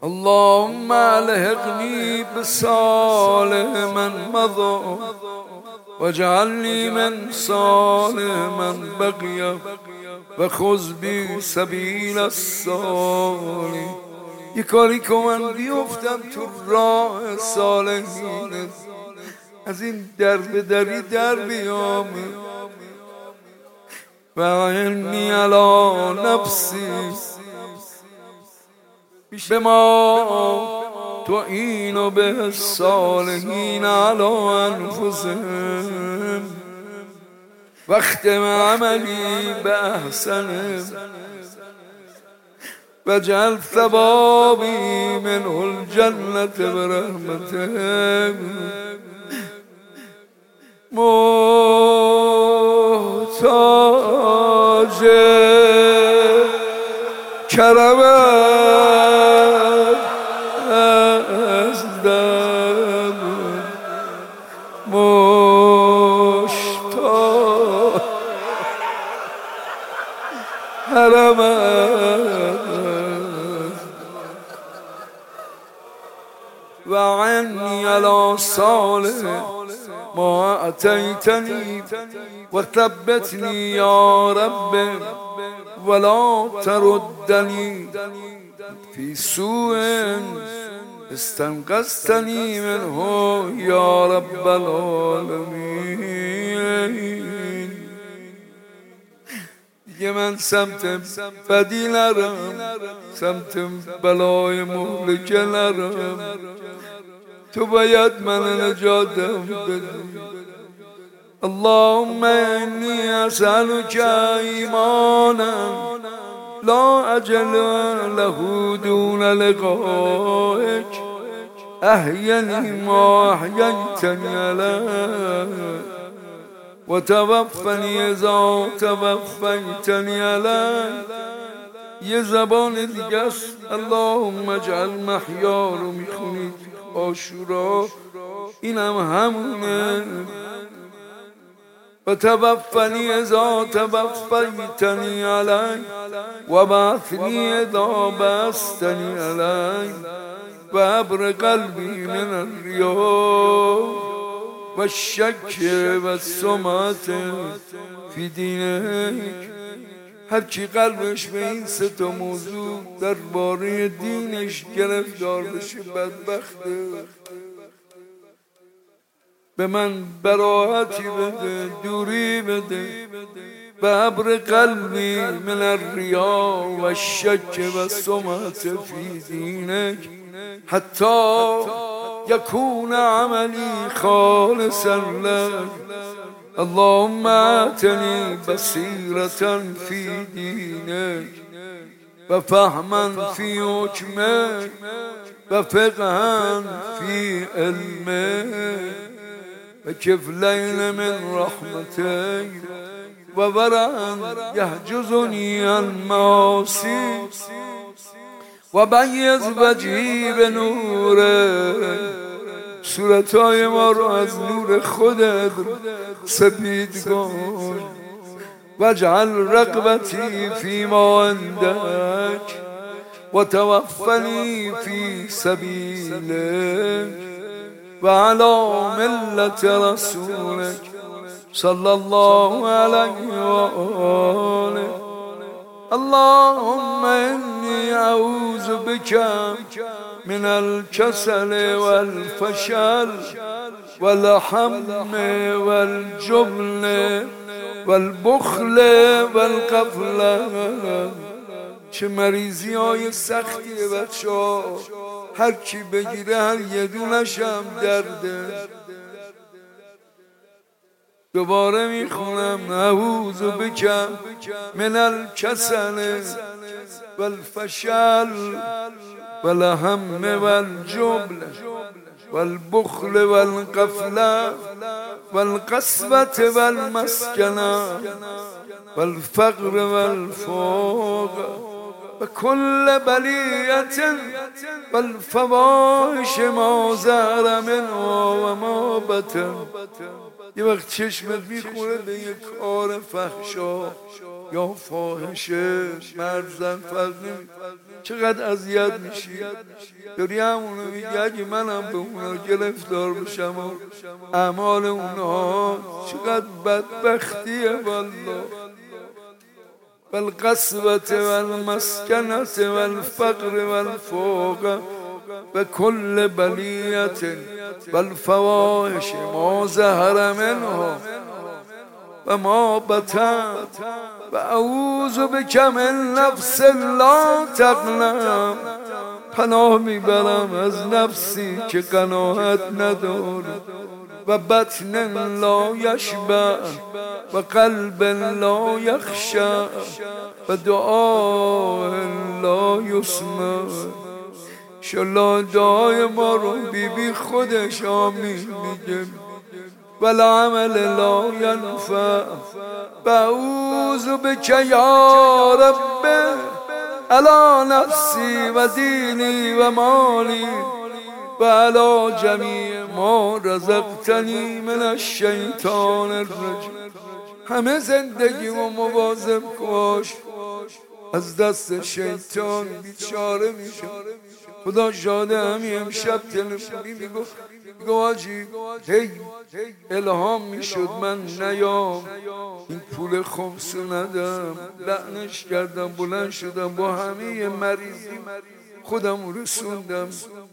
اللهم الحقني بصالح من مضى واجعلني من صالح من بقي وخذ بی سبیل الصالح. یه کاری که من بیفتم تو راه صالحین، از این در به دری در بیام. و عنی علی نفسی بما تعین به الصالحین علی انفسهم واختم عملی باحسن واجعل ثوابی منه الجنة برحمتك. محتاج کرمت هستم، مشتاق حرمت. و عنی علی صالح ما اتیتنی و ثبتنی یا رب ولا تردنی فی سوء استنقذتنی منه یا رب العالمین. دیگه من سمت بدی نرم، سمت بلای مهلکه نرم، تو باید من نجاتم بدی. اللهم انی اسألک ایمانا لا اجل له دون لقائک احینی ما احییتنی علیه و توفنی اذا توفیتنی علیه. یه زبان دیگه است. اللهم اجعل محیا رو میخونید عاشورا، اینم همونه. و توفنی اذا توفیتنی علی و بعثنی اذا بعثتنی علی و ابر قلبی من الریا و الشک و السمعة فی دینک. هر کی قلبش به این سه تا موضوع درباره دینش گرفتار بشه بدبخته. به من براحتی بده، دوری بده. و ابر قلبی من الریا و الشک و السمعة فی دینک حتی یکون عملی خالصا لک. اللهم آتنی بصیرة فی دینک و فهما فی حکمک و فقها فی علمک و کفلین من رحمتک و ورعا یحجزنی عن المعاصی و بیض وجهی به نورک. صورتهای ما رو از نور خودت سپید کن. واجعل رغبتی فیما عندک و توفنی فی سبیلک و علی ملت رسولک صلی الله علیه و آله. اللهم انی اعوذ بک من الكسل والفشل والهم والجبن والبخل والغفله. چه مریضی های سختیه بچه ها، هر کی بگیره هر یه دونش هم درده. دوباره میخونم اعوذ بک من الکسل والفشل والهم والجبن والبخل والغفله والقسوة والمسکنه والفقر والفوق وكل بلیة والفواحش ما ظهر منها وما بطن یه وقت چشمت میخوره به یه کار فحشا یا فاحشه، مرد زن فرق نمی، چقدر اذیت میشی. داری همونو میگی اگه منم به اونا گرفتار بشم و اعمال اونا، چقدر بدبختیه والله. والقسوة والمسکنة والفقر والفوق و کل بلیت والفواحش ما ظهر منها و ما بطن و اعوذ بک من نفس لا تقنع. پناه میبرم از نفسی که قناعت نداره و بطن لا یشبع و قلب لا یخشع و دعا لا یسمع. انشالله دعای ما رو بی خودش آمین میگه. ولا عمل لا ینفع بعوذ بک یا رب علی نفسی و دینی و مالی و علی جمیع ما رزقتنی من الشیطان الرجیم. همه زندگیمو مواظب باش از دست شیطان بیچاره میشم. خدا شاده همین امشب تلفنی میگفت آجی هی الهام میشد من نیام این پول خمسو ندم، لعنش کردم، بلند شدم با همه مریضی خودم رسوندم.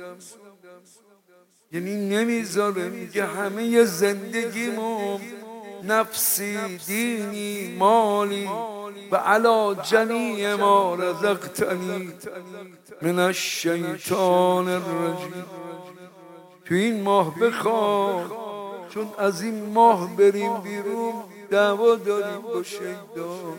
یعنی نمیذاره، میگه همه زندگیمو نفسی دینی مالی و علی جمیع ما رزقتنی من الشیطان الرجیم. تو این ماه بخواه، چون از این ماه بریم بیرون دعوا داریم با شیطان.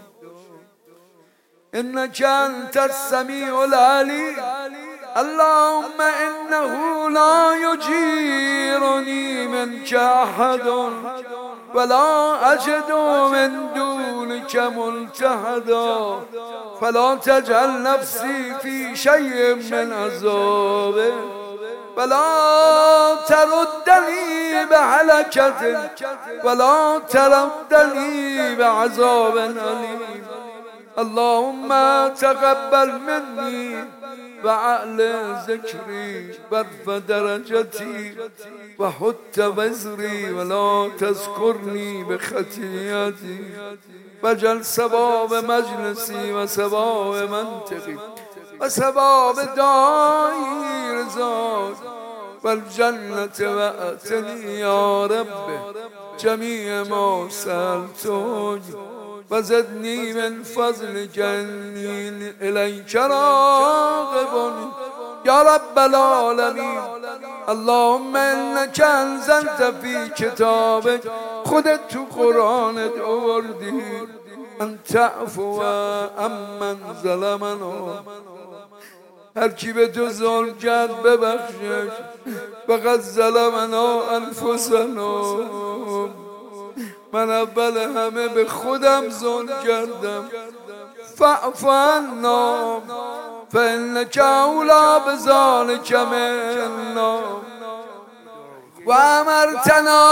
انک انت السمیع العلیم اللهم انه لا یجیرنی منک احد ولا اجد من دونک ملتحدا فلا تجعل نفسی فی شیء من عذابه ولا تردنی بهلکة ولا تردنی بعذاب علیم. اللهم تقبل منی و اعل ذکری برف درجتی و حط وزری ولا تذکرنی بخطیئتی وجل ثواب مجلسی و ثواب منطقی و ثواب دعایی رضاک و الجنت و اتنی یا رب جمیع ما سألتک و زدنی من فضلک انی الیک راغب یا رب العالمین. اللهم انک انزلت فی کتابک، خودت تو قرآنت آوردی ان تعفو عمن ظلمنا، هر کی به تو ظلم کرد ببخشش. فقد ظلمنا انفسنا، من اول همه به خودم ظلم کردم. فاعف عنا فانک اولی بذلک منا و امرتنا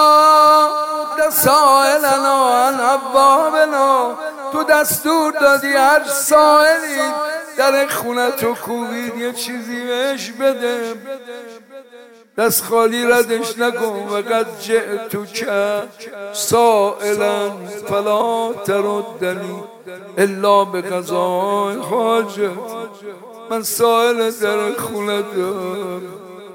سائلنا عن ابوابنا. تو دستور دادی هر سائلی در خونتو کوبید یه چیزی بهش بده، دست خالی ردش نکن. وقد جئتک سائلا فلا تردنی الا بقضاء حاجت. من سائل در خونتم،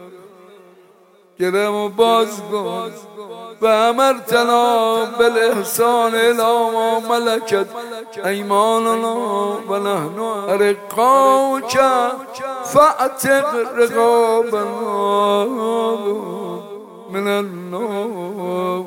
گرمو باز کن. و امرتنا بالاحسان الی ما ملکت ایماننا و نحن ارقاک فاعتق رقابنا من النار.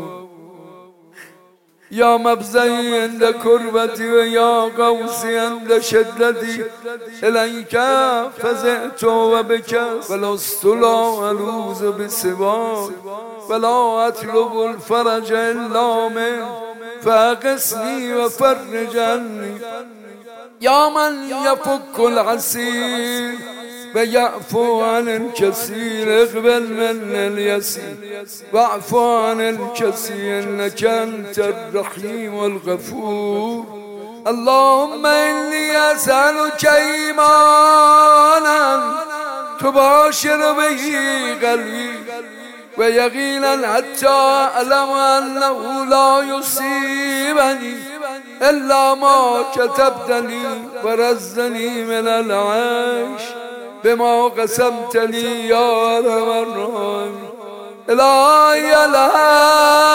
یا مبزعی عند کربتی و یا قوسی عند شدتی الیک فزعت و بک ولست لا الوذ بسواک ولا اطلب الفرج الا منک فاغثنی و فرج عنی. یا من یفک العسیر ويعفو عن الكثير اقبل من اليسير واعفو عن الكثير إنك أنت الرحيم الغفور. اللهم إني أسألك إيمانا تباشر به قلبي ويقينا حتى أعلم أنه لا يصيبني إلا ما كتبت لي ورزقني من العيش بما قسمت لي يا رب الراحمين. إلهي